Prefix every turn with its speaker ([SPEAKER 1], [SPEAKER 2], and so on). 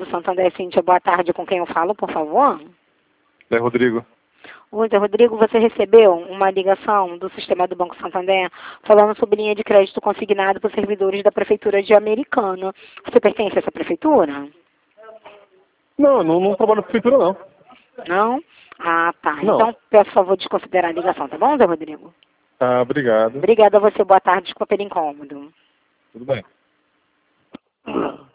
[SPEAKER 1] do Santander, Cíntia, boa tarde. Com quem eu falo, por favor?
[SPEAKER 2] É Rodrigo.
[SPEAKER 1] Oi, Rodrigo, você recebeu uma ligação do sistema do Banco Santander falando sobre linha de crédito consignado por servidores da Prefeitura de Americana. Você pertence a essa prefeitura?
[SPEAKER 2] Não trabalho na prefeitura, não.
[SPEAKER 1] Não? Ah, tá.
[SPEAKER 2] Não.
[SPEAKER 1] Então, peço favor de desconsiderar a ligação, tá bom, Zé Rodrigo?
[SPEAKER 2] Ah, obrigado.
[SPEAKER 1] Obrigada a você, boa tarde, desculpa pelo incômodo.
[SPEAKER 2] Tudo bem.